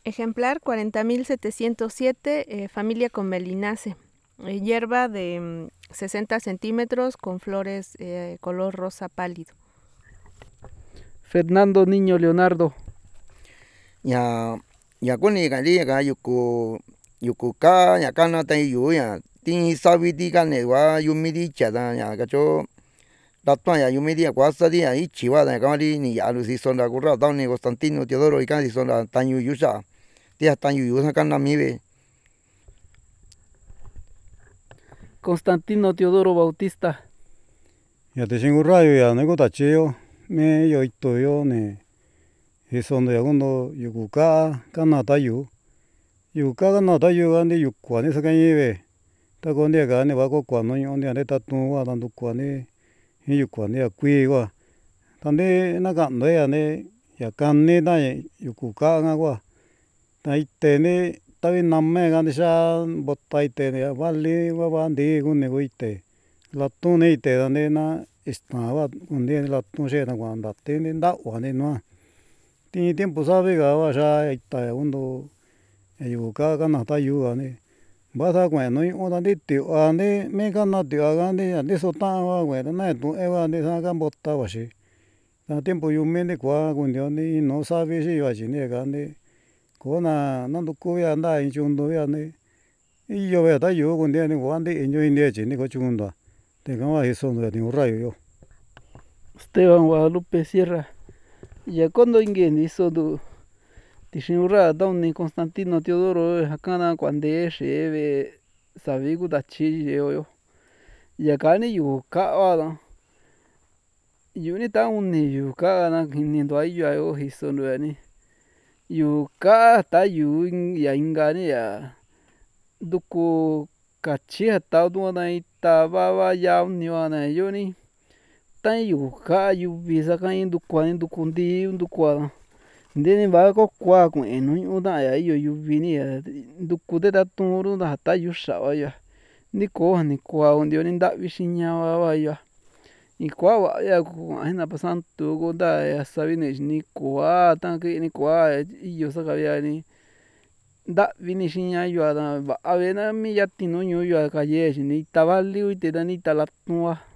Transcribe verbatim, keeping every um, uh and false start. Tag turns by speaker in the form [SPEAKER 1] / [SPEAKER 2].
[SPEAKER 1] Ejemplar cuarenta mil setecientos siete, eh, familia Comelinaceae. Eh, hierba de mm, sesenta centímetros con flores eh, color rosa pálido.
[SPEAKER 2] Fernando Niño Leonardo.
[SPEAKER 3] nhà nhà quân này cái đi cái yuku yuku cá nhà cá nó tay yu nhà tin sao vi đi cái này quá yumi đi chả ra nhà cái chỗ đặt toa nhà yumi đi quá sao đi nhà ít chịu vào này cái đi nhà lu si son la curra tao này Constantino Teodoro y cái si son la tan yu yu sa đi tan yu yu sa cái nam mi về
[SPEAKER 2] Constantino Teodoro Bautista.
[SPEAKER 4] Ya te chingo rayo ya no ko tachio me yo ito yo ne hisondo ya gondo yukuka kana tayu yuka kana tayu ga ne yukwa ne saka yebe ta ko ne ga ne ba ko kwa no yo ne ne ta tu wa dan du kwa ne hi yukwa ne ya kui wa ta ne na ga no ya ne ya kan ne da yukuka ga wa ta ite ne ta vi namme ga ne sha botta ite ne ba li wa ba ndi gun ne go ite la tu ne ite da ne na estaba un día la tu se na cuando tiene da wa ne no ti tiempo sabe ga wa sha ita undo yu ka ka na ta yu ga ne ba sa kwen no o da de ti a ne me ka na ti a ga ne ya de so ta wa we na tu e wa ne sa ga botta wa shi na tiempo yu me ne kwa gun dio ne no sabe si wa shi ne ga ne ko na na du ku ya da in chun do ya ne y yo ve ta yu gun de ne wa de in yo in de chi ne ko chun da te ga wa eso no de un rayo yo
[SPEAKER 2] Esteban Guadalupe Sierra. Ya cuando ingen hizo du Tishimura Downy Constantino Teodoro Hakana Kwande Shebe Sabigu Dachi yo. Ya kani yu ka wa yu ni ta un ni yu ka na ni ndo ai yo hizo no ni yu ka ta yu ya inga ni ya duku kachi ta du na ita ba ba ya ni wa na yo ni ta yu ka yu visa ka in du kwa ni du kundi du kwa nde ni ba ko kwa kuen nu da ya yo yu vi ni ya du ku de ta tu ru da ta yu sha wa ya ni ko ni kwa ndio ni nda vi xiña wa wa ya y kwa wa ya ku na pasan tu go da ya sabi ne ni kwa ta ke ni kwa y yo sa ka ya ni nda vi ni xiña yo da a ve na mi ya ti nu ñu yo ka ye ni ta va li u te da ni ta la tua.